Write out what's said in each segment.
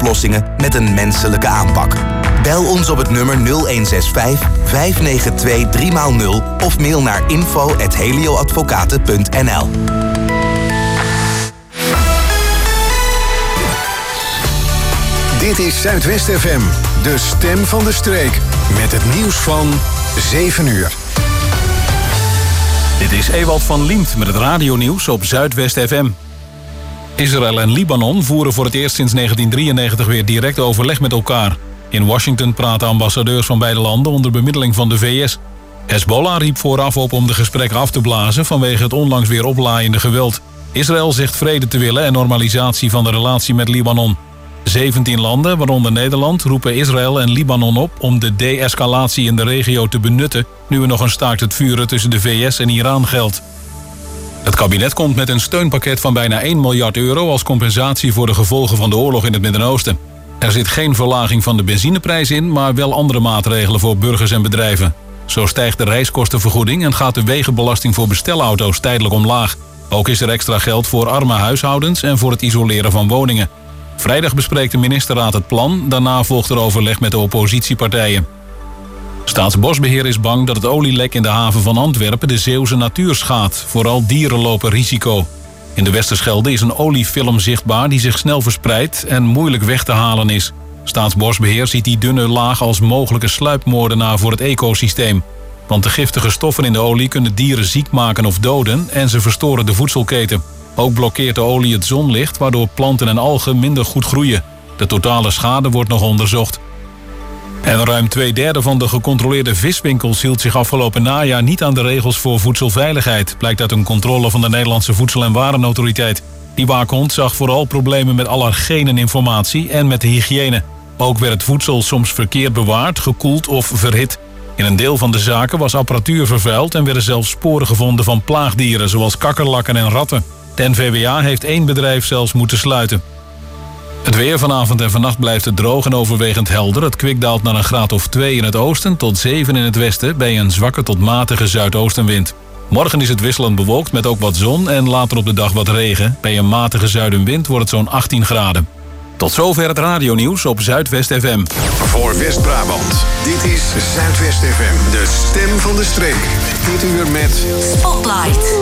oplossingen met een menselijke aanpak. Bel ons op het nummer 0165 592 3x0 of mail naar info@helioadvocaten.nl. Dit is Zuidwest FM, de stem van de streek. Met het nieuws van 7 uur. Dit is Ewald van Liemt met het radionieuws op Zuidwest FM. Israël en Libanon voeren voor het eerst sinds 1993 weer direct overleg met elkaar. In Washington praten ambassadeurs van beide landen onder bemiddeling van de VS. Hezbollah riep vooraf op om de gesprekken af te blazen vanwege het onlangs weer oplaaiende geweld. Israël zegt vrede te willen en normalisatie van de relatie met Libanon. 17 landen, waaronder Nederland, roepen Israël en Libanon op om de de-escalatie in de regio te benutten, nu er nog een staakt het vuren tussen de VS en Iran geldt. Het kabinet komt met een steunpakket van bijna 1 miljard euro als compensatie voor de gevolgen van de oorlog in het Midden-Oosten. Er zit geen verlaging van de benzineprijs in, maar wel andere maatregelen voor burgers en bedrijven. Zo stijgt de reiskostenvergoeding en gaat de wegenbelasting voor bestelauto's tijdelijk omlaag. Ook is er extra geld voor arme huishoudens en voor het isoleren van woningen. Vrijdag bespreekt de ministerraad het plan, daarna volgt er overleg met de oppositiepartijen. Staatsbosbeheer is bang dat het olielek in de haven van Antwerpen de Zeeuwse natuur schaadt. Vooral dieren lopen risico. In de Westerschelde is een oliefilm zichtbaar die zich snel verspreidt en moeilijk weg te halen is. Staatsbosbeheer ziet die dunne laag als mogelijke sluipmoordenaar voor het ecosysteem. Want de giftige stoffen in de olie kunnen dieren ziek maken of doden en ze verstoren de voedselketen. Ook blokkeert de olie het zonlicht, waardoor planten en algen minder goed groeien. De totale schade wordt nog onderzocht. En ruim 2/3 van de gecontroleerde viswinkels hield zich afgelopen najaar niet aan de regels voor voedselveiligheid, blijkt uit een controle van de Nederlandse Voedsel- en Warenautoriteit. Die waakhond zag vooral problemen met allergeneninformatie en met de hygiëne. Ook werd het voedsel soms verkeerd bewaard, gekoeld of verhit. In een deel van de zaken was apparatuur vervuild en werden zelfs sporen gevonden van plaagdieren, zoals kakkerlakken en ratten. De NVWA heeft 1 bedrijf zelfs moeten sluiten. Het weer vanavond en vannacht blijft het droog en overwegend helder. Het kwik daalt naar een graad of 2 in het oosten tot 7 in het westen bij een zwakke tot matige zuidoostenwind. Morgen is het wisselend bewolkt met ook wat zon en later op de dag wat regen. Bij een matige zuidenwind wordt het zo'n 18 graden. Tot zover het radionieuws op Zuidwest FM. Voor West-Brabant, dit is Zuidwest FM, de stem van de streek. Dit uur met Spotlight.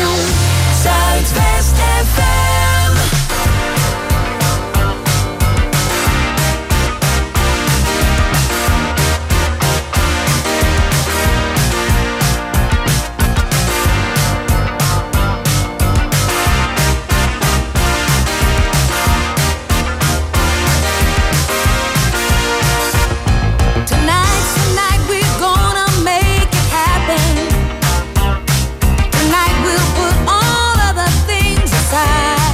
Zuidwest FM. Tonight we'll put all of the things aside.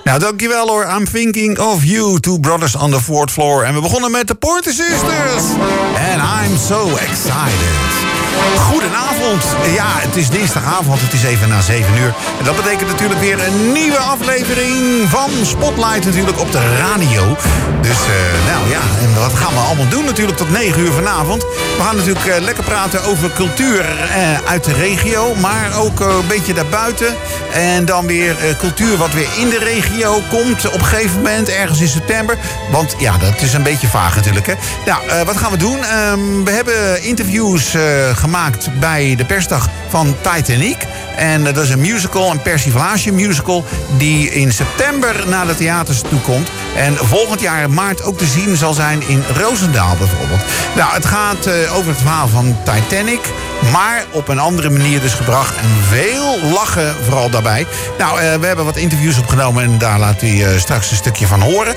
Nou, dankjewel hoor. I'm thinking of you, Two Brothers on the Fourth Floor. En we begonnen met de Pointer Sisters. And I'm so excited. Goedenavond. Ja, het is dinsdagavond, het is even na 7 uur. En dat betekent natuurlijk weer een nieuwe aflevering van Spotlight natuurlijk op de radio. Dus, nou ja, en wat gaan we allemaal doen natuurlijk tot 9 uur vanavond? We gaan natuurlijk lekker praten over cultuur uit de regio, maar ook een beetje daarbuiten. En dan weer cultuur wat weer in de regio komt op een gegeven moment, ergens in september. Want ja, dat is een beetje vaag natuurlijk, hè. Nou, wat gaan we doen? We hebben interviews gemaakt bij de persdag van Titanic. En dat is een musical, een persiflage musical, die in september naar de theaters toe komt. En volgend jaar maart ook te zien zal zijn in Roosendaal bijvoorbeeld. Nou, het gaat over het verhaal van Titanic, maar op een andere manier dus gebracht. En veel lachen vooral daarbij. Nou, we hebben wat interviews opgenomen en daar laat u straks een stukje van horen.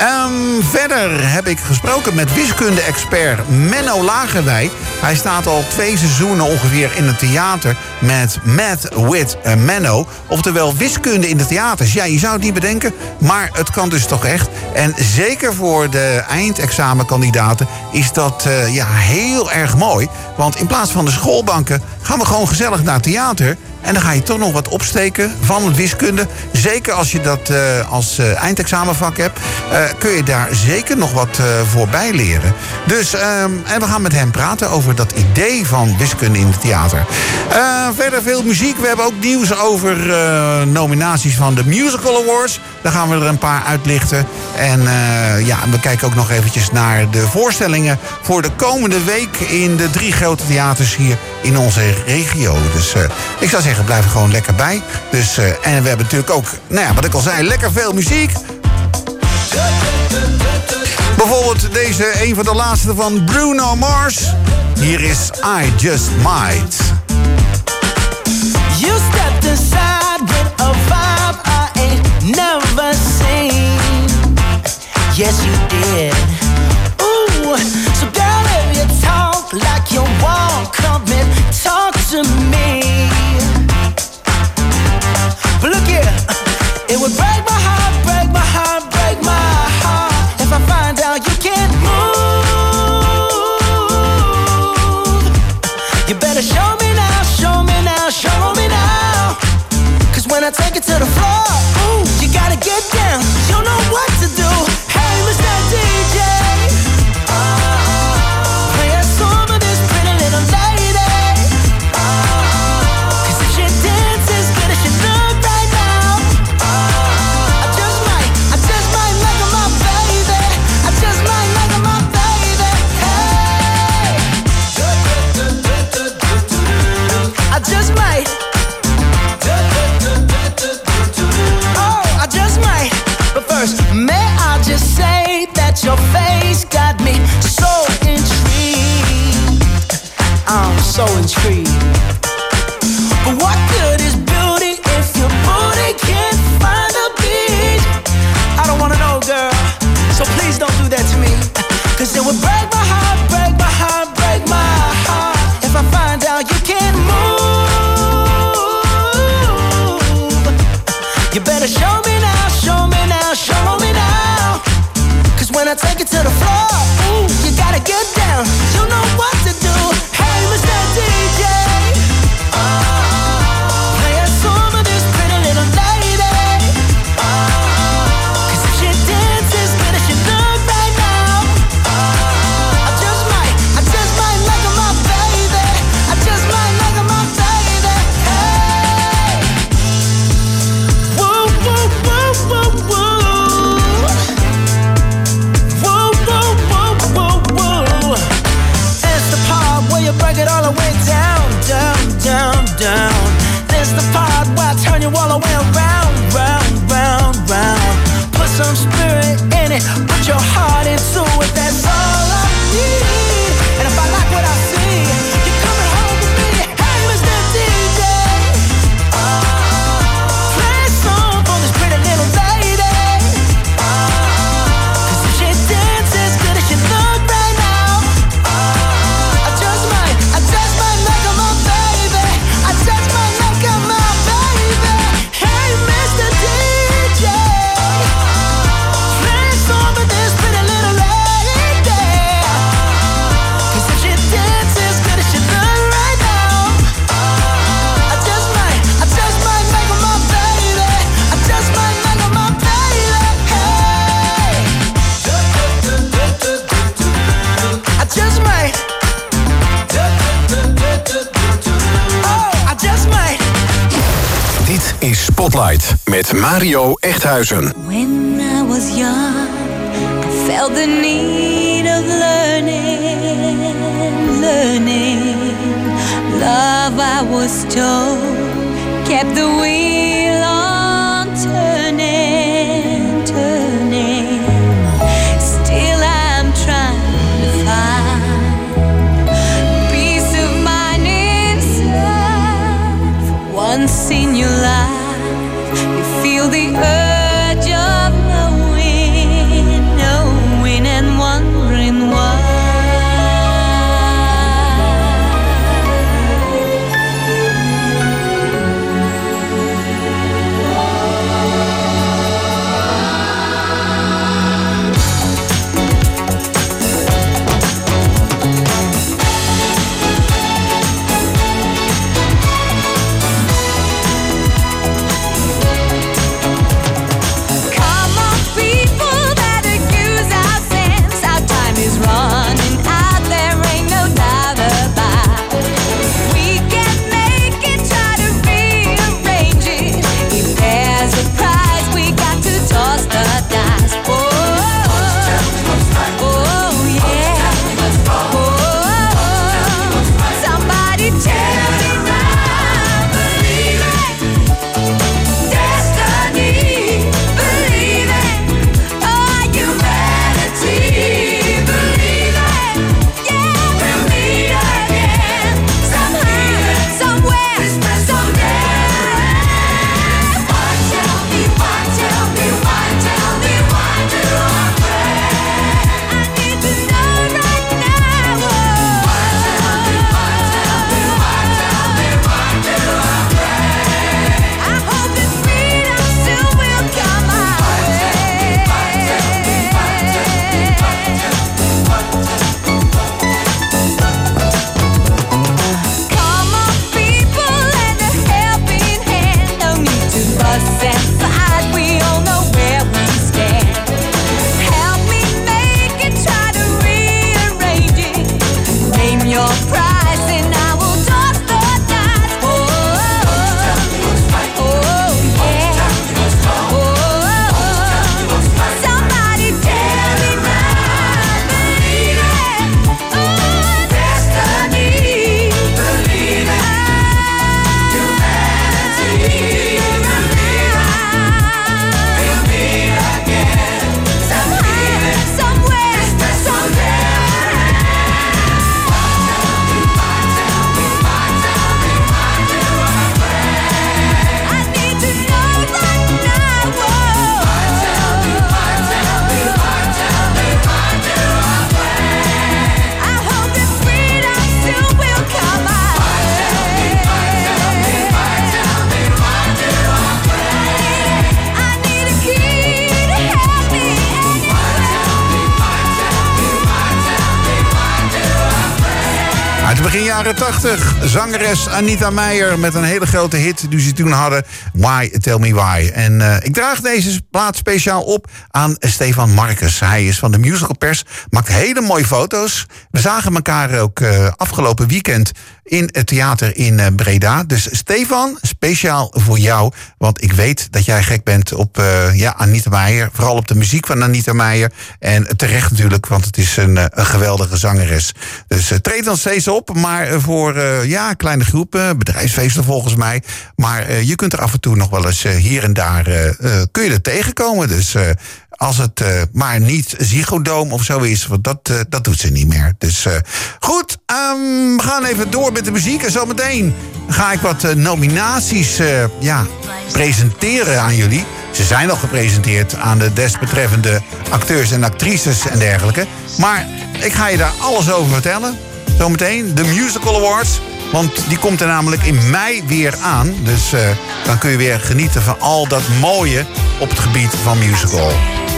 Verder heb ik gesproken met wiskunde-expert Menno Lagerwij. Hij staat al 2 seizoenen ongeveer in het theater met Math with Menno. Oftewel wiskunde in de theaters. Ja, je zou het niet bedenken, maar het kan dus toch echt. En zeker voor de eindexamenkandidaten is dat heel erg mooi. Want in plaats van de schoolbanken gaan we gewoon gezellig naar het theater. En dan ga je toch nog wat opsteken van het wiskunde. Zeker als je dat als eindexamenvak hebt, kun je daar zeker nog wat voorbij leren. Dus, en we gaan met hem praten over dat idee van wiskunde in het theater. Verder veel muziek. We hebben ook nieuws over nominaties van de Musical Awards. Daar gaan we er een paar uitlichten. En we kijken ook nog eventjes naar de voorstellingen voor de komende week in de 3 grote theaters hier in onze regio. Dus ik zou zeggen, blijf er gewoon lekker bij. Dus, en we hebben natuurlijk ook, wat ik al zei, lekker veel muziek. Bijvoorbeeld deze, een van de laatste van Bruno Mars. Hier is I Just Might. You stepped inside with a vibe I ain't never seen. Yes, you did. Ooh, so girl, if you talk like you walk, come and talk to me. But look here, it would break my heart, break my heart, break my heart if I find out you can't move. You better show me now, show me now, show me now. 'Cause when I take it to the floor, ooh, you gotta get down. You know what to do. Hey, Mr. DJ, play a song of this pretty little lady. 'Cause if she dances good as she look right now, I just might like her, my baby. I just might like her, my baby. Hey, I just might. Oh, I just might. But first, may I just say that your face got me so intrigued. I'm so intrigued. But what good is beauty if your booty can't find a beat? I don't wanna know, girl, so please don't do that to me. 'Cause it would break my heart, break my heart, break my heart if I find out you can't move. You better show me now, show me now, show me now. 'Cause when I take it to the floor, ooh, you gotta get down. You know what to do. Hey, Mr. DJ, play a song of this pretty little lady. 'Cause if she dances good as she look right now, I just might like her, my baby. I just might like her, my baby. Hey, woo, woo, woo, woo, woo. Woo, woo, woo, woo, woo. is Spotlight met Mario Echthuizen. When I was young, I felt the need of learning. Love, I was told, kept the wheel on turning. Still I'm trying to find peace of mind inside. For once in your life, you feel the urge of knowing and wondering why. Begin jaren 80, zangeres Anita Meijer met een hele grote hit die ze toen hadden. Why, Tell Me Why. En ik draag deze plaat speciaal op aan Stefan Marcus. Hij is van de musicalpers, maakt hele mooie foto's. We zagen elkaar ook afgelopen weekend in het theater in Breda. Dus Stefan, speciaal voor jou. Want ik weet dat jij gek bent op Anita Meijer. Vooral op de muziek van Anita Meijer. En terecht natuurlijk, want het is een geweldige zangeres. Dus treed dan steeds op. Maar voor kleine groepen, bedrijfsfeesten volgens mij. Maar je kunt er af en toe nog wel eens hier en daar kun je er tegenkomen. Dus als het maar niet Ziggo Dome of zo is, want dat doet ze niet meer. Dus goed, we gaan even door met de muziek. En zometeen ga ik wat nominaties presenteren aan jullie. Ze zijn al gepresenteerd aan de desbetreffende acteurs en actrices en dergelijke. Maar ik ga je daar alles over vertellen. Zometeen de Musical Awards. Want die komt er namelijk in mei weer aan. Dus dan kun je weer genieten van al dat mooie op het gebied van musical.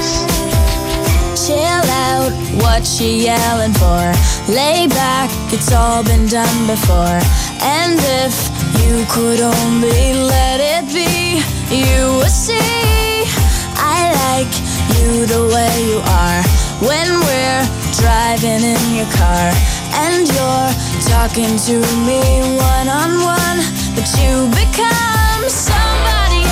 Chill out, what you yelling for? Lay back, it's all been done before. And if you could only let it be, you would see I like you the way you are. When we're driving in your car and you're talking to me one-on-one, but you become somebody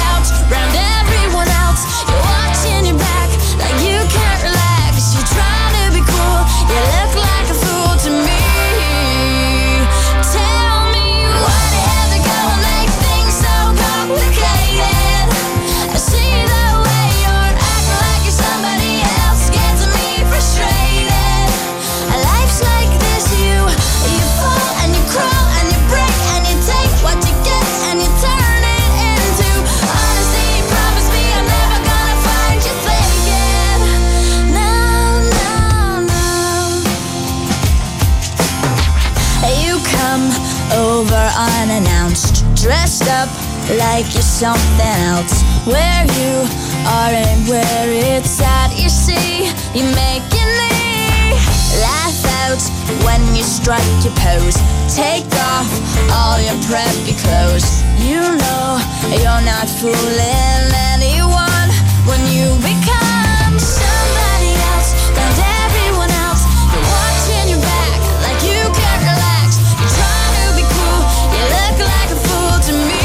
dressed up like you're something else. Where you are and where it's at, you see, you're making me laugh out when you strike your pose. Take off all your preppy clothes. You know you're not fooling anyone when you become somebody else. And everyone else, you're watching your back like you can't relax. You're trying to be cool, you look like a fool to me.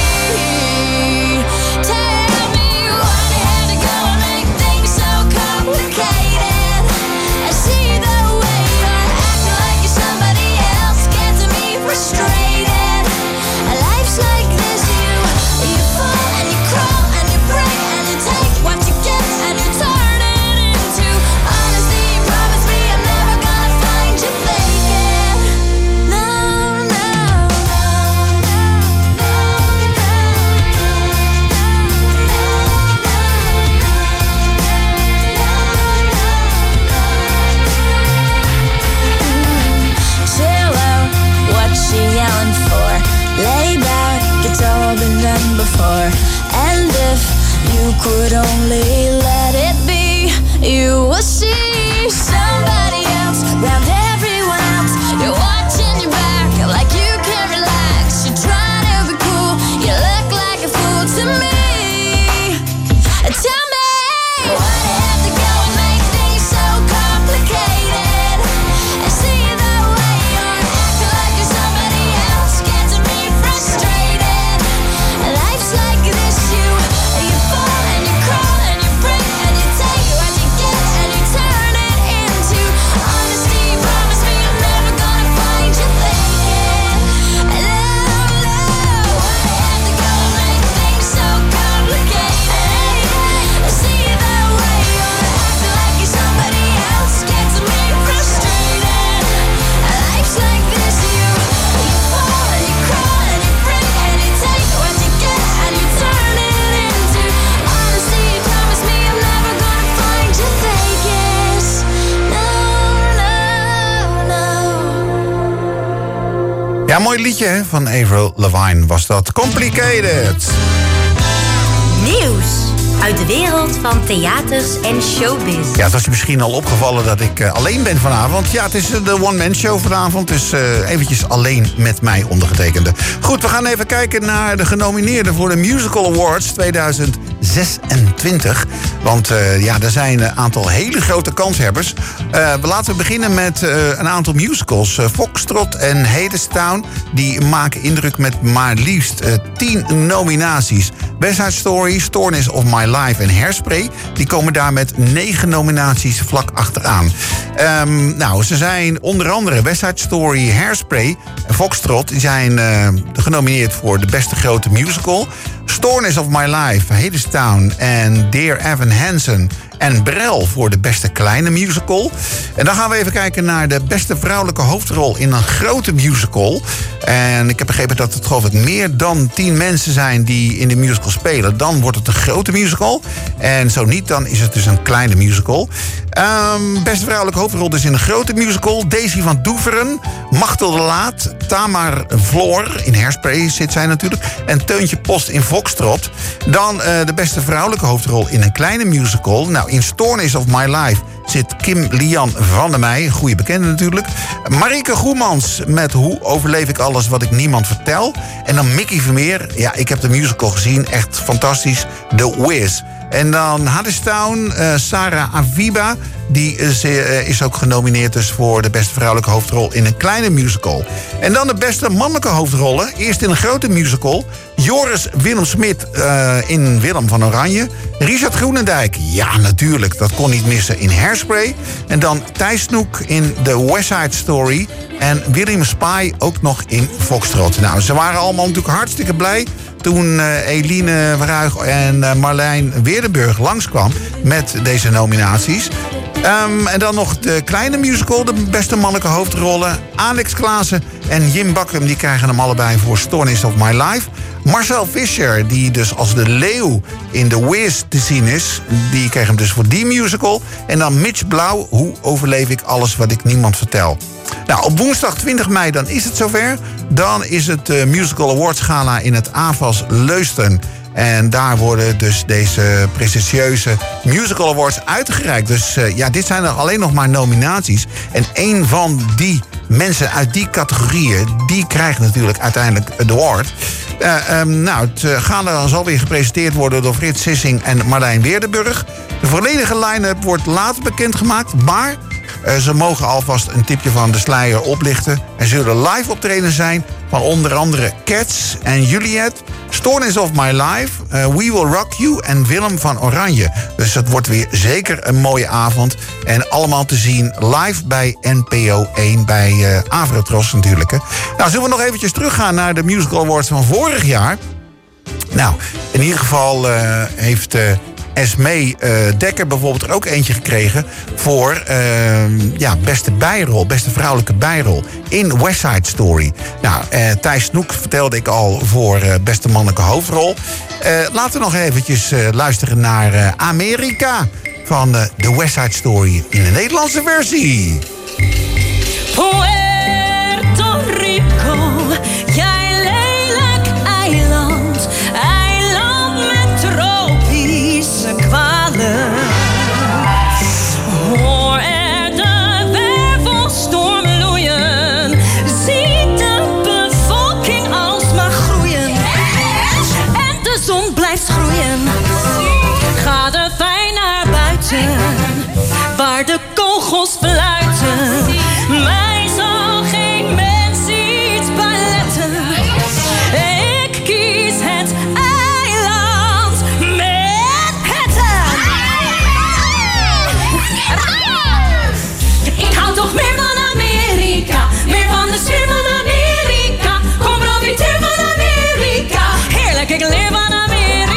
Tell me why you had to go and make things so complicated. I see the way you're acting like you're somebody else, getting me frustrated. Life's like this, you fall and you crawl and you break and you take what you get and you turn it into honesty. Promise me I'm never gonna find you faking. No, no, chill out, what she yelling for? Lay back, it's all been done before. And if you could only let it be, you will see somebody else round everyone else. You're watching your back like you can't relax. You're trying to be cool, you look like a fool to me. Tell me why you have to go and make things so complicated. I see the way you're acting like you're somebody else, getting me frustrated. Life's like this, you fall and you crawl and you break and you take what you get and you turn it into honesty. Promise me I'm never gonna find you faking. No, no, why you have to go and make things so complicated? I see the way you're acting like you're somebody else, getting me frustrated. Life's like this, you fall and you crawl and you break and you take what you get and you turn it into honesty. Promise me I'm never gonna find you faking. No, no, no. Ja, mooi liedje hè, van Avril Lavigne was dat. Complicated. Nieuws uit de wereld van theaters en showbiz. Ja, het was je misschien al opgevallen dat ik alleen ben vanavond. Ja, het is de one-man show vanavond. Dus eventjes alleen met mij ondergetekende. Goed, we gaan even kijken naar de genomineerden voor de Musical Awards 2026. Want ja, er zijn een aantal hele grote kanshebbers. Laten we beginnen met een aantal musicals. Foxtrot en Hadestown, die maken indruk met maar liefst 10 nominaties. West Side Story, Stoornis of My Life en Hairspray, die komen daar met 9 nominaties vlak achteraan. Nou, ze zijn onder andere West Side Story, Hairspray en Foxtrot, die zijn genomineerd voor de beste grote musical. Stoornis of My Life, Hadestown en Dear Evan Hansen en Brel voor de beste kleine musical. En dan gaan we even kijken naar de beste vrouwelijke hoofdrol in een grote musical. En ik heb begrepen dat het geloof ik meer dan 10 mensen zijn die in de musical spelen. Dan wordt het een grote musical. En zo niet, dan is het dus een kleine musical. Beste vrouwelijke hoofdrol dus in een grote musical. Daisy van Doeveren, Machtel de Laat, Tamar Vloor, in Hairspray zit zij natuurlijk, en Teuntje Post in Foxtrot. Dan de beste vrouwelijke hoofdrol in een kleine musical. Nou, in Stoornis of My Life zit Kim Lian van der Meij, een goede bekende natuurlijk. Marieke Goemans met Hoe overleef ik alles wat ik niemand vertel. En dan Mickey Vermeer, ja, ik heb de musical gezien, echt fantastisch, The Wiz. En dan Hadestown, Sarah Aviva, die is ook genomineerd dus voor de beste vrouwelijke hoofdrol in een kleine musical. En dan de beste mannelijke hoofdrollen, eerst in een grote musical. Joris Willem Smit in Willem van Oranje. Richard Groenendijk, ja natuurlijk, dat kon niet missen in Hairspray. En dan Thijs Snoek in The West Side Story. En William Spy ook nog in Foxtrot. Nou, ze waren allemaal natuurlijk hartstikke blij toen Eline Verruig en Marlijn Weerdenburg langskwam met deze nominaties. En dan nog de kleine musical, de beste mannelijke hoofdrollen. Alex Klaassen en Jim Bakkum, die krijgen hem allebei voor Stoornis of My Life. Marcel Fischer, die dus als de leeuw in The Wiz te zien is, die kreeg hem dus voor die musical. En dan Mitch Blauw, Hoe overleef ik alles wat ik niemand vertel. Nou, op woensdag 20 mei dan is het zover. Dan is het Musical Awards Gala in het AVAS Leusden. En daar worden dus deze prestigieuze Musical Awards uitgereikt. Dus dit zijn er alleen nog maar nominaties. En een van die mensen uit die categorieën, die krijgt natuurlijk uiteindelijk het award. Het gala zal weer gepresenteerd worden door Frits Sissing en Marlijn Weerdenburg. De volledige line-up wordt later bekendgemaakt, maar ze mogen alvast een tipje van de sluier oplichten. Er zullen live optredens zijn van onder andere Cats en Juliet, Stories of My Life, We Will Rock You en Willem van Oranje. Dus het wordt weer zeker een mooie avond. En allemaal te zien live bij NPO 1, bij Avrotros natuurlijk. Hè. Nou, zullen we nog eventjes teruggaan naar de Musical Awards van vorig jaar? Nou, in ieder geval heeft Esmee Dekker bijvoorbeeld er ook eentje gekregen voor beste bijrol, beste vrouwelijke bijrol in West Side Story. Nou, Thijs Snoek vertelde ik al voor beste mannelijke hoofdrol. Laten we nog eventjes luisteren naar Amerika van de West Side Story in de Nederlandse versie. Puerto Rico, jij lelijk eiland, eiland met tropische kwalen. Hoor er de wervelstorm loeien, ziet de bevolking alsmaar groeien. En de zon blijft groeien. Ga er fijn naar buiten, waar de kogels fluiten. Mij zal geen mens iets beletten. Ik kies het eiland Manhattan. Ik hou toch meer van Amerika, meer van de sfeer van Amerika. Kom profiteer van Amerika, heerlijk, ik leer van Amerika.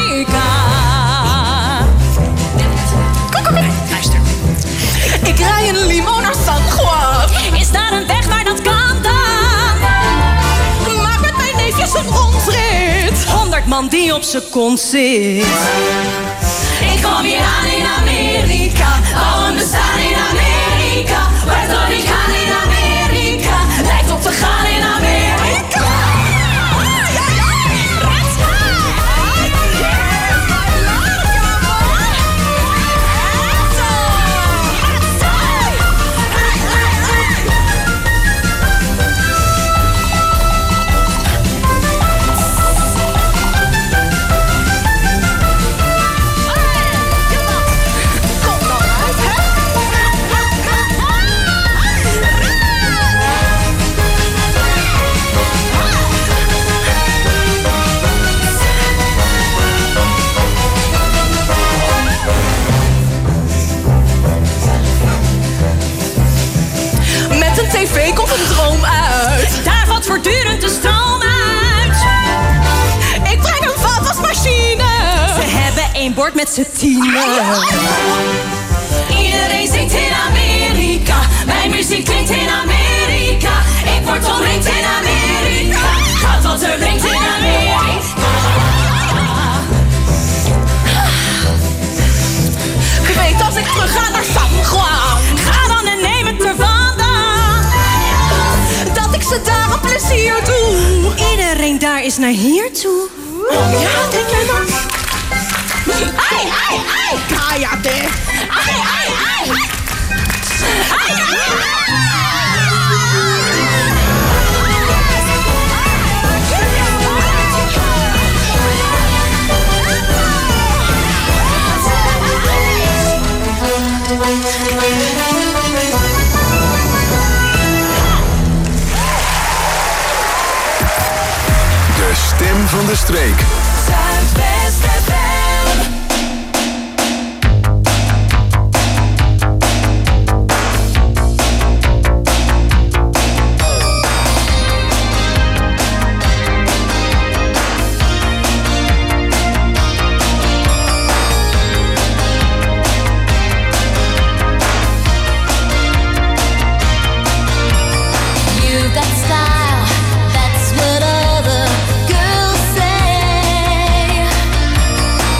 Kom, luister. Ik rij een limo naar San Juan. Is daar een weg waar dat kan dan? Maak met mijn neefjes een rondrit. 100 man die op z'n kont zit. Ik kom hier aan in Amerika. Al een bestaan in Amerika. Puerto Rican in Amerika. Lijkt op te gaan in Amerika. TV komt een droom uit. Daar valt voortdurend de stroom uit. Ik breng een vaatwasmachine. Ze hebben één bord met z'n 10. Iedereen zingt in Amerika. Mijn muziek klinkt in Amerika. Ik word omringd in Amerika. Gaat wat er brengt in Amerika. Ik weet als ik terug ga naar San Juan. Ga dan en neem het ervan. Dat ik ze daar een plezier doe. Iedereen daar is naar hier toe. Ja, denk jij maar. Ai, ai, ai. Cállate. Ai, ai, ai. Ai, ai, ai. De stem van de streek. Zuidwest FM. You've got style, that's what other girls say.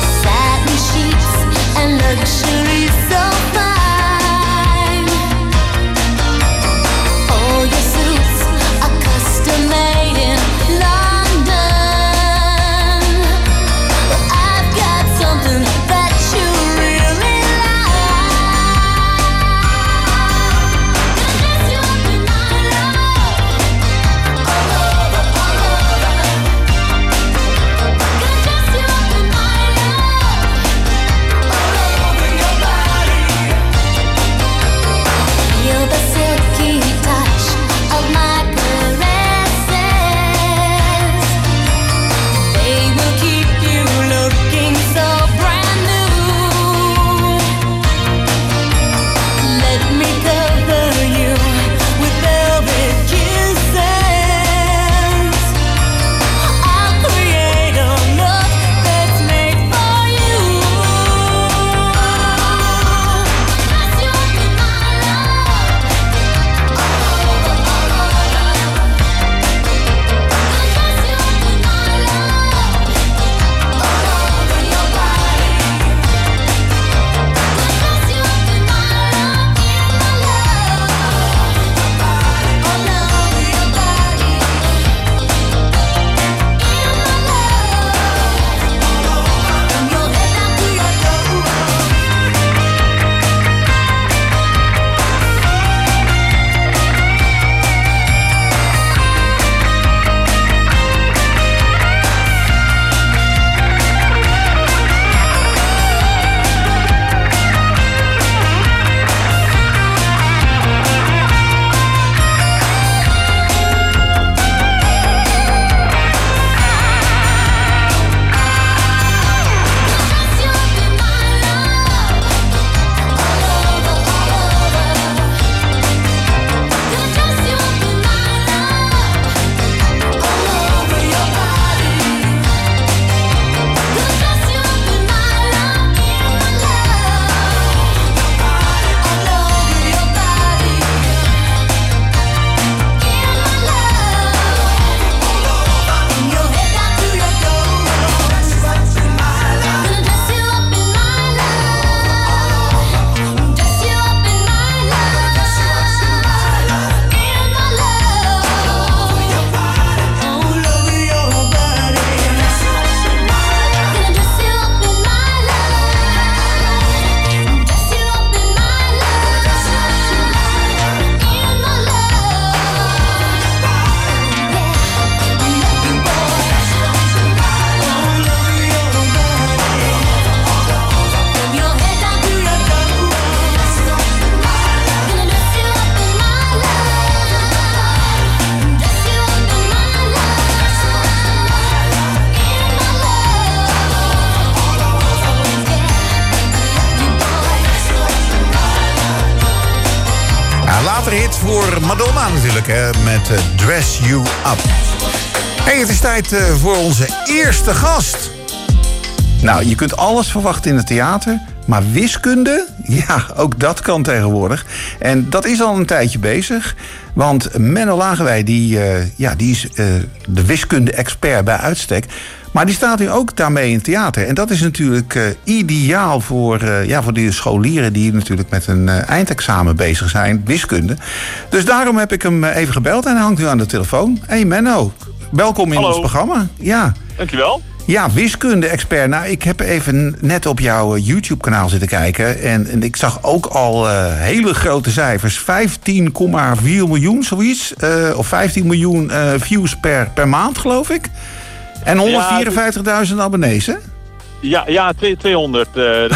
theaterhit voor Madonna natuurlijk, hè, met Dress You Up. Hey, het is tijd voor onze eerste gast. Nou, je kunt alles verwachten in het theater, maar wiskunde, ja, ook dat kan tegenwoordig. En dat is al een tijdje bezig, want Menno Lagewij, die is de wiskunde-expert bij uitstek. Maar die staat nu ook daarmee in het theater. En dat is natuurlijk ideaal voor die scholieren die natuurlijk met een eindexamen bezig zijn, wiskunde. Dus daarom heb ik hem even gebeld en hij hangt nu aan de telefoon. Hey Menno, welkom in ons programma. Ja. Dankjewel. Ja, wiskunde-expert. Nou, ik heb even net op jouw YouTube-kanaal zitten kijken. En ik zag ook al hele grote cijfers. 15,4 miljoen, zoiets. Of 15 miljoen views per maand, geloof ik. En 154.000 abonnees, hè? Ja, 200.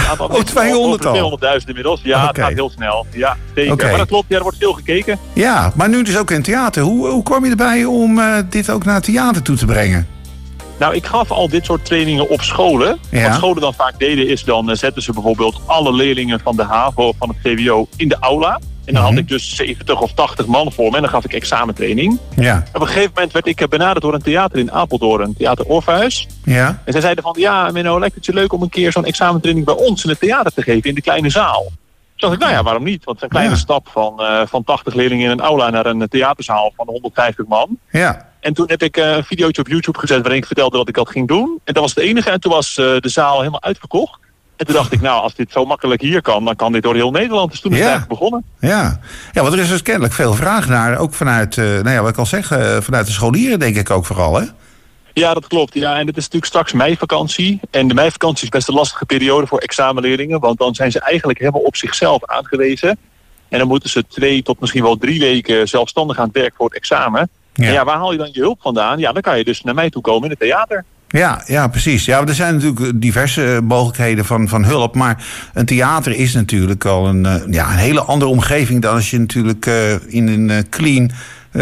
200 al? 200.000 inmiddels. Ja, Het gaat heel snel. Ja, zeker. Okay. Maar dat klopt, er wordt veel gekeken. Ja, maar nu dus ook in het theater. Hoe kwam je erbij om dit ook naar het theater toe te brengen? Nou, ik gaf al dit soort trainingen op scholen. Ja. Wat scholen dan vaak deden is, dan zetten ze bijvoorbeeld alle leerlingen van de HAVO of van het VWO in de aula. En dan had ik dus 70 of 80 man voor me en dan gaf ik examentraining. Ja. Op een gegeven moment werd ik benaderd door een theater in Apeldoorn, Theater Orpheus. Ja. En zij zeiden van, ja Menno, lijkt het je leuk om een keer zo'n examentraining bij ons in het theater te geven, in de kleine zaal. Toen dacht ik, nou ja, waarom niet? Want het is een kleine stap van 80 leerlingen in een aula naar een theaterzaal van 150 man. Ja. En toen heb ik een videootje op YouTube gezet waarin ik vertelde wat ik dat ging doen. En dat was het enige. En toen was de zaal helemaal uitverkocht. En toen dacht ik, nou, als dit zo makkelijk hier kan, dan kan dit door heel Nederland. Dus toen is het eigenlijk begonnen. Ja, want er is dus kennelijk veel vraag naar. Ook vanuit, wat ik al zeg, vanuit de scholieren denk ik ook vooral, hè? Ja, dat klopt. Ja, en het is natuurlijk straks meivakantie. En de meivakantie is best een lastige periode voor examenleerlingen. Want dan zijn ze eigenlijk helemaal op zichzelf aangewezen. En dan moeten ze 2 tot misschien wel 3 weken zelfstandig aan het werk voor het examen. Ja. En ja, waar haal je dan je hulp vandaan? Ja, dan kan je dus naar mij toe komen in het theater. Ja, precies. Ja, er zijn natuurlijk diverse mogelijkheden van hulp. Maar een theater is natuurlijk al een hele andere omgeving dan als je natuurlijk in een clean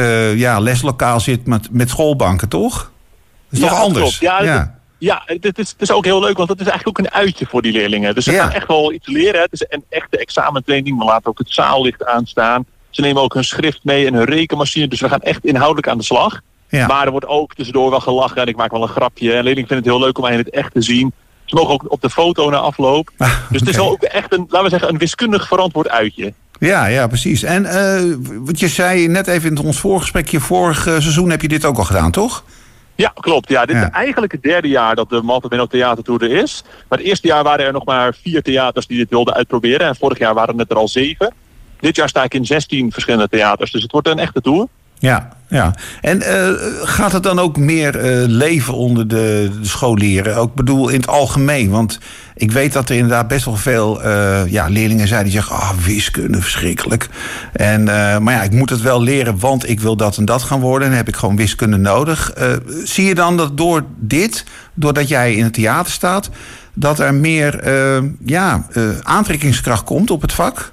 leslokaal zit met schoolbanken, toch? Dat is toch anders? Klopt. Ja, het is ook heel leuk, want het is eigenlijk ook een uitje voor die leerlingen. Dus ze gaan echt wel iets leren. Het is een echte examentraining, maar laten ook het zaallicht aanstaan. Ze nemen ook hun schrift mee en hun rekenmachine. Dus we gaan echt inhoudelijk aan de slag. Ja. Maar er wordt ook tussendoor wel gelachen en ik maak wel een grapje. En leerlingen vinden het heel leuk om mij in het echt te zien. Ze mogen ook op de foto na afloop. Dus het is wel ook echt een wiskundig verantwoord uitje. Ja, precies. En wat je zei net even in ons voorgesprekje, vorig seizoen heb je dit ook al gedaan, toch? Ja, klopt. Ja, dit is eigenlijk het 3e jaar dat de Malta Menno Theatertour er is. Maar het eerste jaar waren er nog maar 4 theaters die dit wilden uitproberen. En vorig jaar waren het er al 7. Dit jaar sta ik in 16 verschillende theaters. Dus het wordt een echte tour. Ja. En gaat het dan ook meer leven onder de scholieren? Ook bedoel in het algemeen. Want ik weet dat er inderdaad best wel veel leerlingen zijn die zeggen, wiskunde, verschrikkelijk. Maar ik moet het wel leren, want ik wil dat en dat gaan worden. En dan heb ik gewoon wiskunde nodig. Zie je dan dat doordat jij in het theater staat, dat er meer aantrekkingskracht komt op het vak?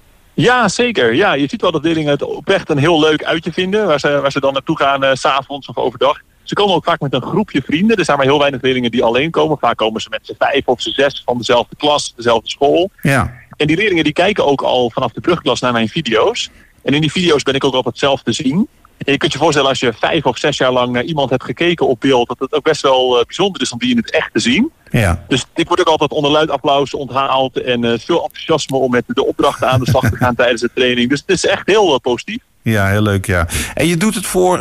Ja, zeker. Ja, je ziet wel dat leerlingen het oprecht een heel leuk uitje vinden. Waar ze dan naartoe gaan, 's avonds of overdag. Ze komen ook vaak met een groepje vrienden. Er zijn maar heel weinig leerlingen die alleen komen. Vaak komen ze met z'n 5 of z'n 6 van dezelfde klas, dezelfde school. Ja. En die leerlingen die kijken ook al vanaf de brugklas naar mijn video's. En in die video's ben ik ook altijd zelf te zien. En je kunt je voorstellen, als je 5 of 6 jaar lang naar iemand hebt gekeken op beeld, dat het ook best wel bijzonder is om die in het echt te zien. Ja. Dus ik word ook altijd onder luid applaus onthaald en veel enthousiasme om met de opdrachten aan de slag te gaan tijdens de training. Dus het is echt heel positief. Ja, heel leuk, ja. En je doet het voor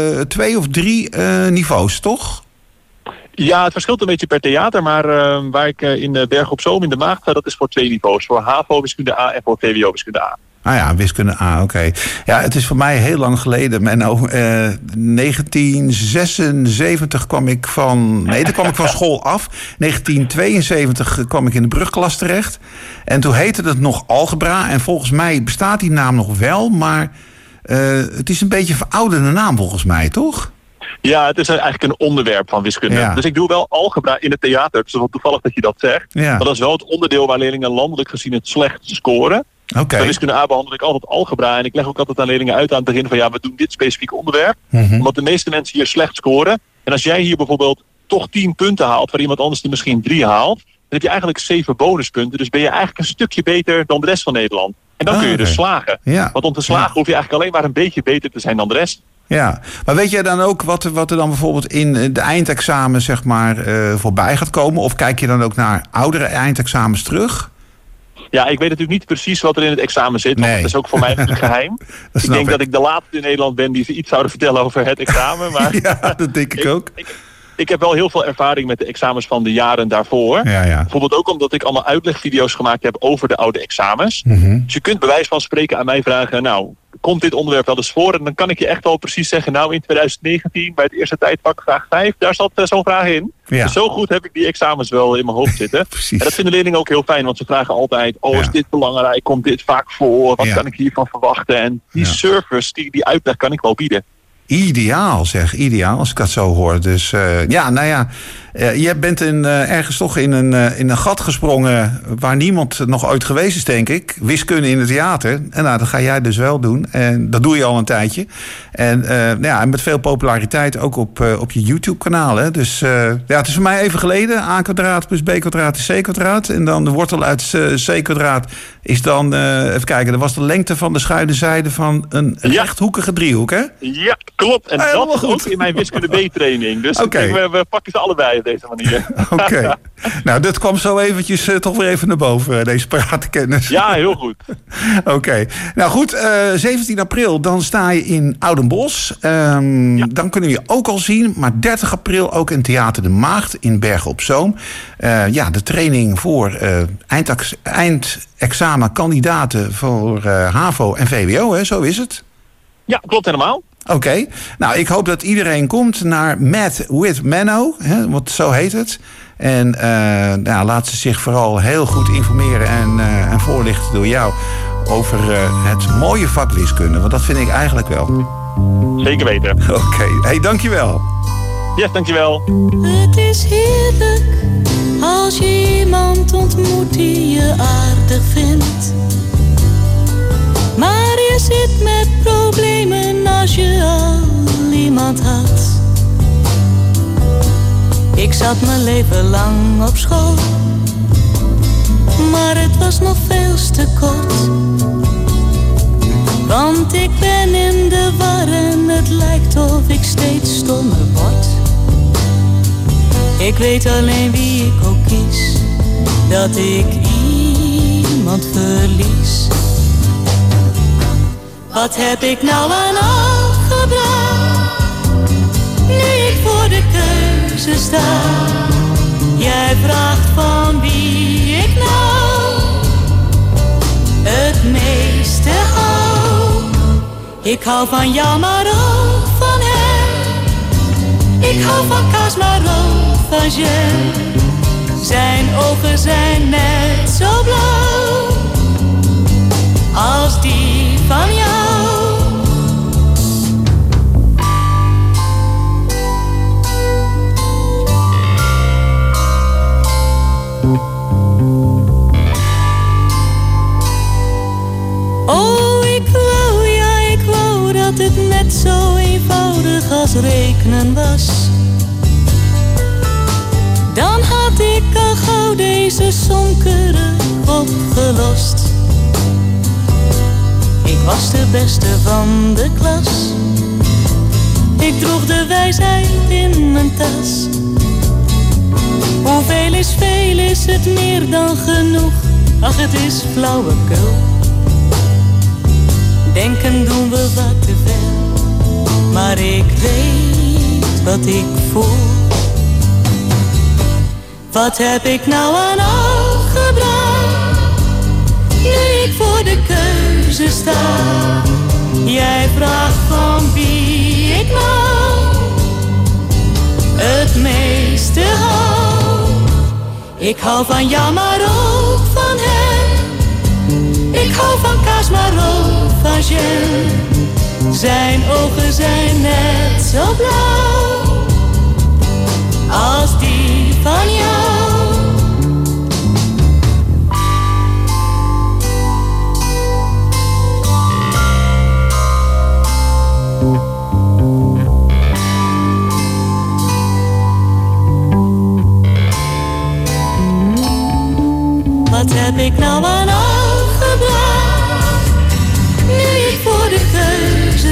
2 of 3 niveaus, toch? Ja, het verschilt een beetje per theater, maar waar ik in Bergen op Zoom in de Maagd ga, dat is voor 2 niveaus. Voor HAVO wiskunde A en voor VWO wiskunde A. Ah ja, wiskunde A, oké. Ja, het is voor mij heel lang geleden. Menno, 1976 kwam ik van school af. 1972 kwam ik in de brugklas terecht. En toen heette het nog algebra. En volgens mij bestaat die naam nog wel, maar het is een beetje een verouderde naam volgens mij, toch? Ja, het is eigenlijk een onderwerp van wiskunde. Ja. Dus ik doe wel algebra in het theater. Het is wel toevallig dat je dat zegt. Ja. Maar dat is wel het onderdeel waar leerlingen landelijk gezien het slechtst scoren. Okay. Bij wiskunde A behandel ik altijd algebra. En ik leg ook altijd aan leerlingen uit aan het begin van we doen dit specifieke onderwerp. Omdat de meeste mensen hier slecht scoren. En als jij hier bijvoorbeeld toch 10 punten haalt, waar iemand anders die misschien 3 haalt, dan heb je eigenlijk 7 bonuspunten. Dus ben je eigenlijk een stukje beter dan de rest van Nederland. En dan kun je dus slagen. Ja. Want om te slagen hoef je eigenlijk alleen maar een beetje beter te zijn dan de rest. Ja, maar weet jij dan ook wat er dan bijvoorbeeld in de eindexamen zeg maar voorbij gaat komen? Of kijk je dan ook naar oudere eindexamens terug? Ja, ik weet natuurlijk niet precies wat er in het examen zit. Want dat is ook voor mij natuurlijk geheim. Ik denk dat ik de laatste in Nederland ben die iets zouden vertellen over het examen. Maar ja, dat denk ik ook. Ik heb wel heel veel ervaring met de examens van de jaren daarvoor. Ja. Bijvoorbeeld ook omdat ik allemaal uitlegvideo's gemaakt heb over de oude examens. Dus je kunt bij wijze van spreken aan mij vragen, nou, komt dit onderwerp wel eens voor? En dan kan ik je echt wel precies zeggen, nou in 2019 bij het eerste tijdvak vraag 5, daar zat zo'n vraag in. Ja. Dus zo goed heb ik die examens wel in mijn hoofd zitten. En dat vinden leerlingen ook heel fijn, want ze vragen altijd, is dit belangrijk? Komt dit vaak voor? Wat kan ik hiervan verwachten? En die service, die uitleg kan ik wel bieden. Ideaal als ik dat zo hoor. Dus je bent ergens toch in een gat gesprongen waar niemand nog ooit geweest is, denk ik. Wiskunde in het theater. En dat ga jij dus wel doen. En dat doe je al een tijdje. En met veel populariteit ook op je YouTube-kanaal. Hè. Dus het is voor mij even geleden. A kwadraat plus B kwadraat is C kwadraat. En dan de wortel uit C kwadraat is dan, even kijken, dat was de lengte van de schuine zijde van een rechthoekige driehoek, hè? Ja, klopt. En dat was ook in mijn wiskunde B-training. Dus we pakken ze allebei op deze manier. Oké. Nou, dat kwam zo eventjes toch weer even naar boven, deze paratenkennis. Ja, heel goed. Oké. Nou goed, 17 april, dan sta je in Oudenbosch. Dan kunnen we je ook al zien. Maar 30 april ook in Theater de Maagd in Bergen op Zoom. De training voor eindexamenkandidaten voor HAVO en VWO, hè? Zo is het? Ja, klopt helemaal. Oké. Nou, ik hoop dat iedereen komt naar Math with Menno, hè, want zo heet het. En laat ze zich vooral heel goed informeren en voorlichten door jou over het mooie vak wiskunde. Want dat vind ik eigenlijk wel. Zeker weten. Oké. Hey, dankjewel. Ja, dankjewel. Het is heerlijk als je iemand ontmoet die je aardig vindt. Maar je zit met problemen als je al iemand had. Ik zat mijn leven lang op school, maar het was nog veel te kort. Want ik ben in de war en het lijkt of ik steeds stommer word. Ik weet alleen wie ik ook kies, dat ik iemand verlies. Wat heb ik nou aan al gebracht, nu ik voor de keuze sta? Jij vraagt van wie ik nou het meeste hou. Ik hou van jou, maar ook van hem. Ik hou van kaas, maar ook van jam. Zijn ogen zijn net zo blauw als die van jou. Oh, ik wou dat het net zo eenvoudig als rekenen was. Dan had ik al gauw deze sonkere opgelost. Ik was de beste van de klas. Ik droeg de wijsheid in mijn tas. Hoeveel is veel, is het meer dan genoeg? Ach, het is flauwekul. Denken doen we wat te ver, maar ik weet wat ik voel. Wat heb ik nou aan al gebracht, nu ik voor de keuze sta? Jij vraagt van wie ik nou het meeste hou. Ik hou van jou, maar ook van hem. Ik hou van kaas, maar ook van jam. Zijn ogen zijn net zo blauw als die van jou. Wat heb ik nou aan al gebracht,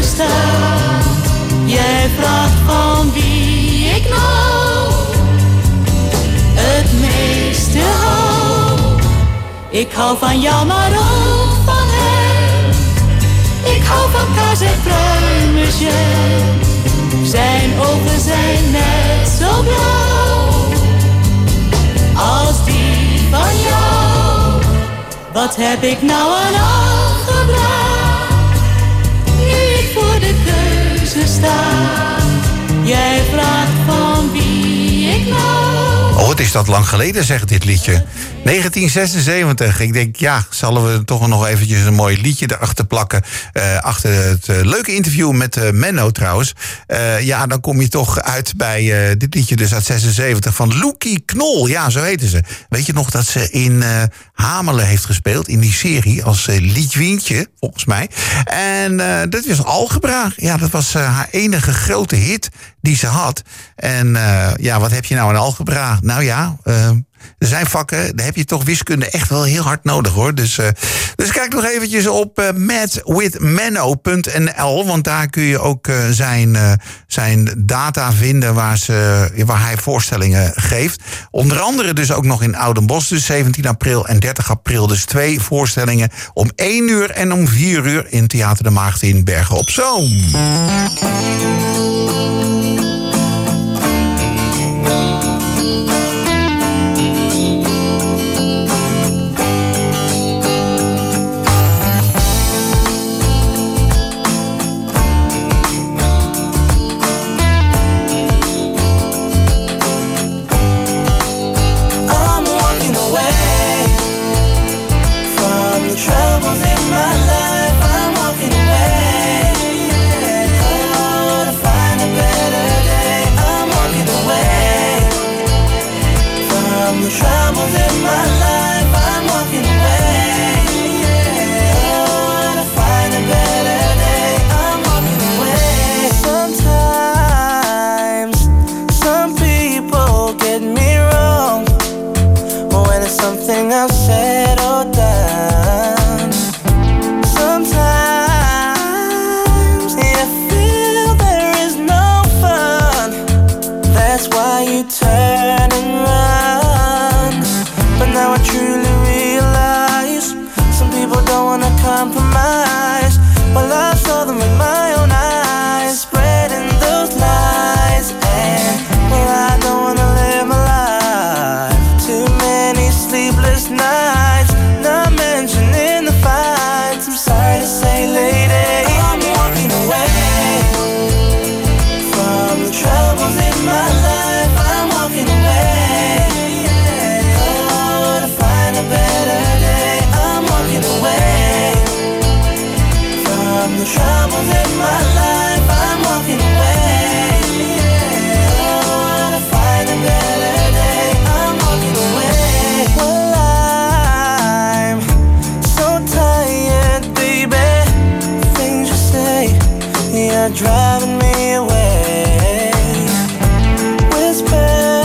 keuze sta. Jij vraagt van wie ik nou het meeste hou. Ik hou van jou, maar ook van hem. Ik hou van kaas en pruimensjam. Zijn ogen zijn net zo blauw als die van jou. Wat heb ik nou aan al gebracht, nu ik voor de keuze sta. Jij vraagt van wie ik nou. Oh, wat is dat lang geleden, zegt dit liedje. 1976. Ik denk, ja, zullen we toch nog eventjes een mooi liedje erachter plakken. Achter het leuke interview met Menno trouwens. Ja, dan kom je toch uit bij dit liedje dus uit 76 van Loekie Knol. Ja, zo heette ze. Weet je nog dat ze in Hamelen heeft gespeeld in die serie als Liedwientje, volgens mij. En dat was Algebra. Ja, dat was haar enige grote hit die ze had. En ja, wat heb je nou aan Algebra? Nou ja, er zijn vakken, daar heb je toch wiskunde echt wel heel hard nodig, hoor. Dus kijk nog eventjes op mathwithmenno.nl, want daar kun je ook zijn data vinden waar hij voorstellingen geeft. Onder andere dus ook nog in Oudenbosch, dus 17 april en 30 april. Dus 2 voorstellingen om 1 uur en om 4 uur in Theater de Maagd in Bergen op Zoom. Driving me away. Whispers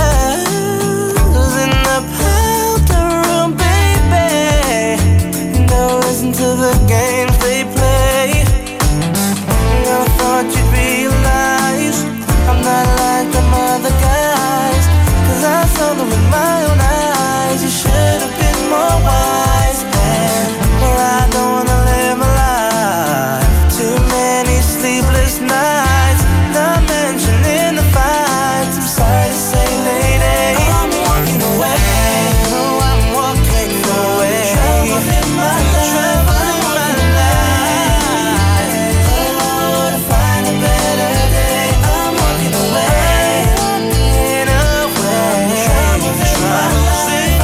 in the powder room, baby. Don't listen to the games they play. I thought you'd realize I'm not like them other guys, 'cause I saw them with my own eyes. You should have been more wise. And well, I don't wanna live my life. Too many sleepless nights, not mentioning the fights. I'm sorry to say, lady, I'm walking away. Oh, I'm walking away. Trouble in my life, trouble in my life. Oh, to find a better day, I'm walking away. Walking away. Trouble in my life,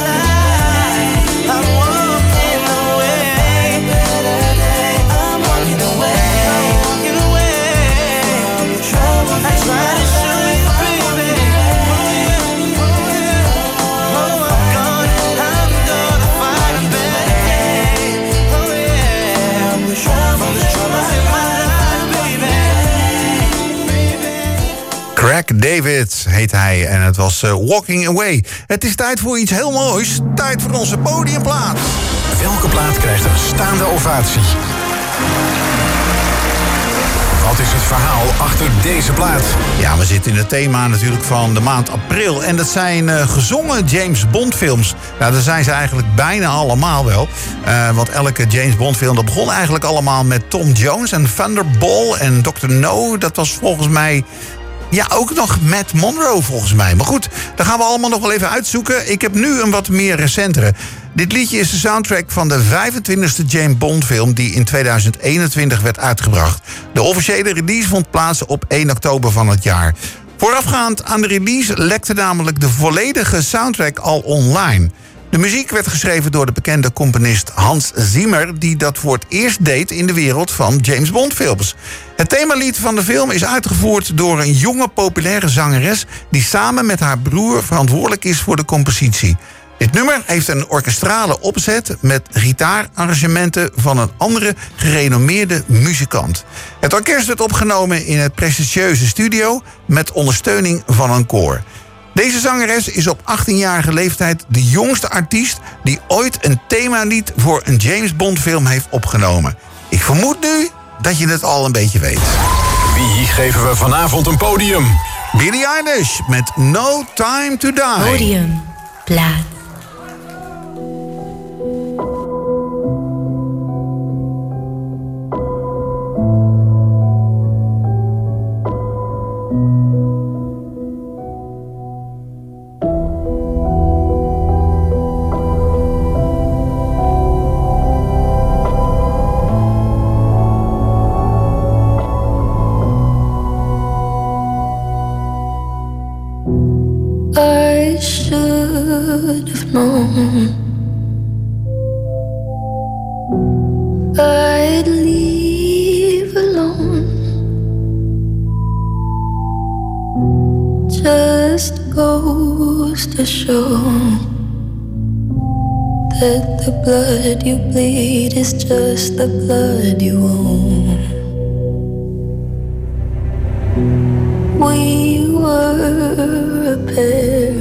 I'm walking away. Better day, I'm walking away. Craig David heet hij en het was Walking Away. Het is tijd voor iets heel moois. Tijd voor onze podiumplaat. Welke plaat krijgt een staande ovatie? Wat is het verhaal achter deze plaat? Ja, we zitten in het thema natuurlijk van de maand april. En dat zijn gezongen James Bond films. Nou, dat zijn ze eigenlijk bijna allemaal wel. Want elke James Bond film, dat begon eigenlijk allemaal met Tom Jones en Thunderball en Dr. No. Dat was volgens mij... Ja, ook nog Matt Monroe volgens mij. Maar goed, dat gaan we allemaal nog wel even uitzoeken. Ik heb nu een wat meer recentere. Dit liedje is de soundtrack van de 25e James Bond film... die in 2021 werd uitgebracht. De officiële release vond plaats op 1 oktober van het jaar. Voorafgaand aan de release lekte namelijk de volledige soundtrack al online. De muziek werd geschreven door de bekende componist Hans Zimmer... die dat voor het eerst deed in de wereld van James Bond films. Het themalied van de film is uitgevoerd door een jonge populaire zangeres... die samen met haar broer verantwoordelijk is voor de compositie. Dit nummer heeft een orkestrale opzet met gitaararrangementen van een andere gerenommeerde muzikant. Het orkest werd opgenomen in het prestigieuze studio met ondersteuning van een koor. Deze zangeres is op 18-jarige leeftijd de jongste artiest die ooit een themalied voor een James Bond film heeft opgenomen. Ik vermoed nu dat je het al een beetje weet. Wie geven we vanavond een podium? Billie Eilish met No Time to Die. Podium, plaat. I should have known I'd leave alone. Just goes to show that the blood you bleed is just the blood you own. We were a pair,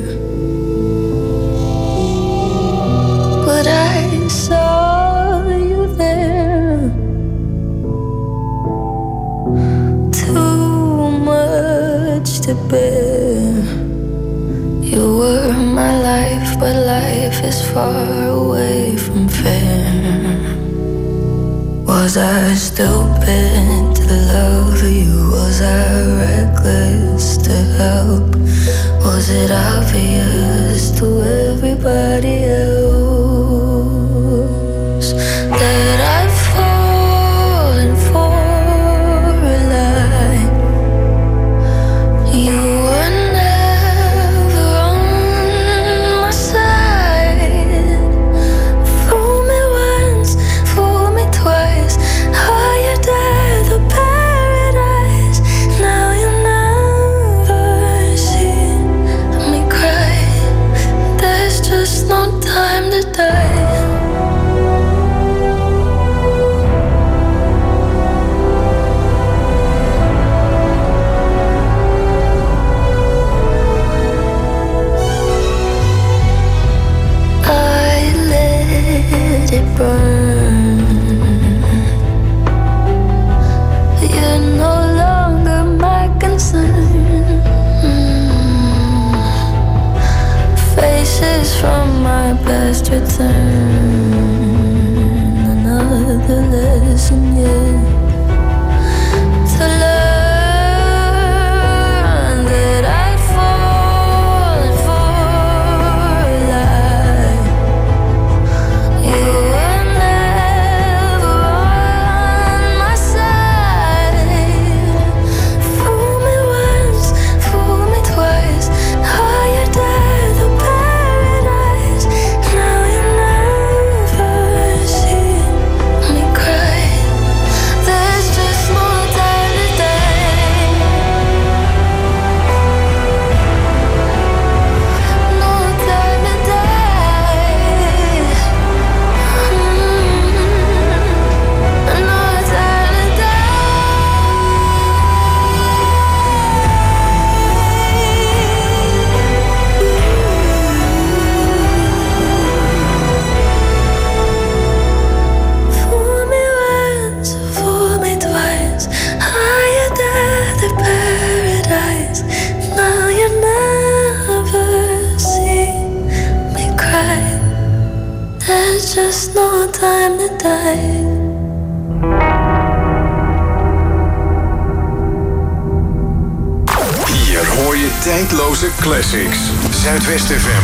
but I saw you there. Too much to bear. You were my life, but life is far away from fair. Was I stupid to love you? Was I reckless to help? Was it obvious to everybody else that I've fallen for a lie? You were never on my side. Fool me once, fool me twice. Higher than the paradise. Now you never see me cry. There's just no time to die. I let it burn. You're no longer my concern. Faces from my past return. Another lesson yet to learn that I'd fallen for a lie. You were never on my side. Fool me once, fool me twice. Higher than the paradise. Now you never see me cry. just no time to die. Hier hoor je tijdloze classics. Zuidwest FM.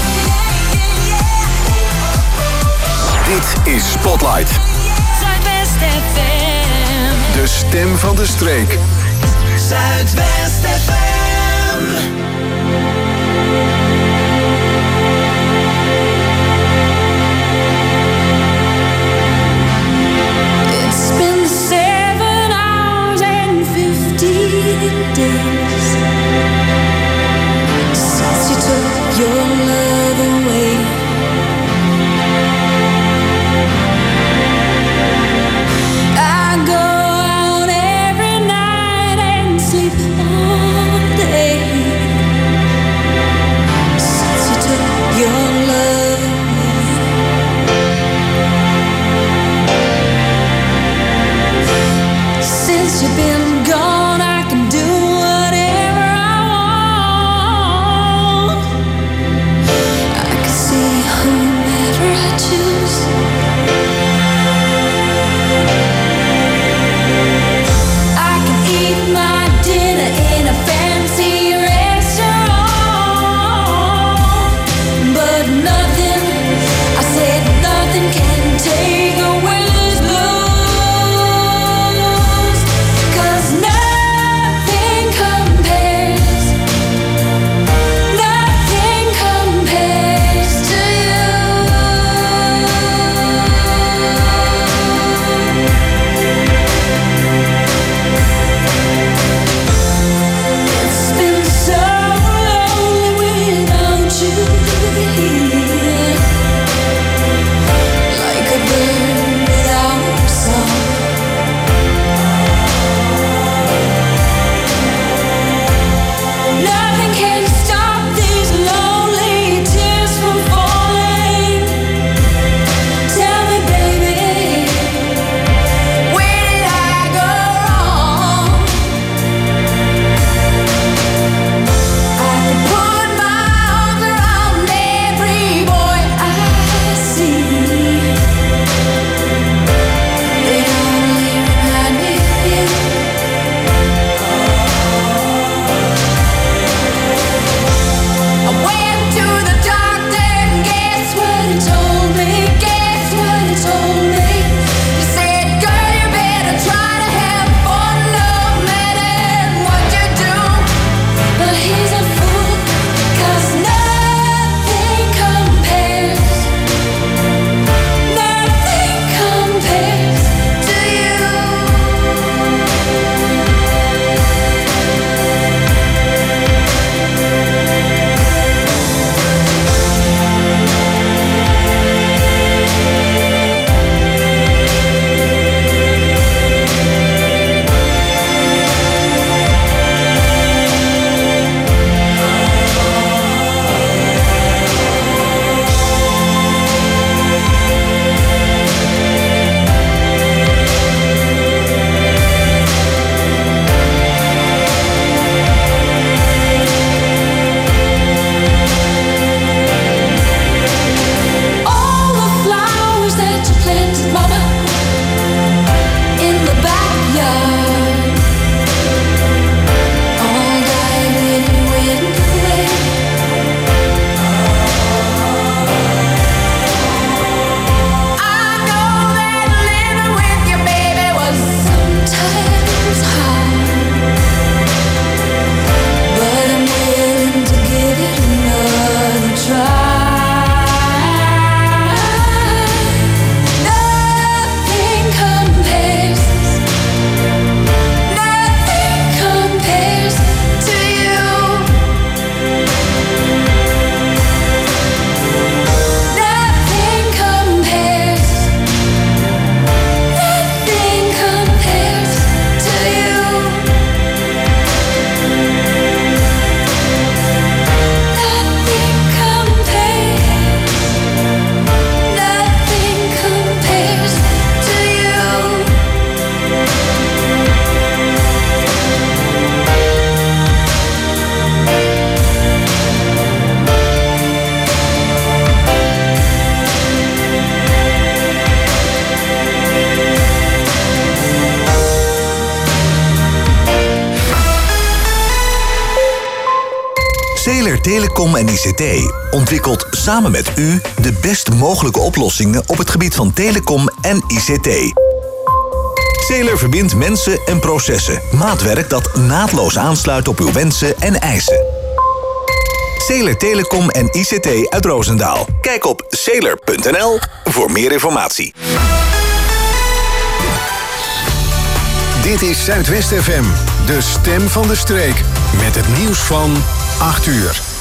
Dit is Spotlight. Zuidwest FM. De stem van de streek. Zuidwest FM. It's been 7 hours and 15 days since you took your love away. I go out every night and sleep all day. Telecom en ICT ontwikkelt samen met u de best mogelijke oplossingen op het gebied van telecom en ICT. Sailor verbindt mensen en processen. Maatwerk dat naadloos aansluit op uw wensen en eisen. Sailor Telecom en ICT uit Roosendaal. Kijk op sailor.nl voor meer informatie. Dit is Zuidwest FM, de stem van de streek. Met het nieuws van 8 uur.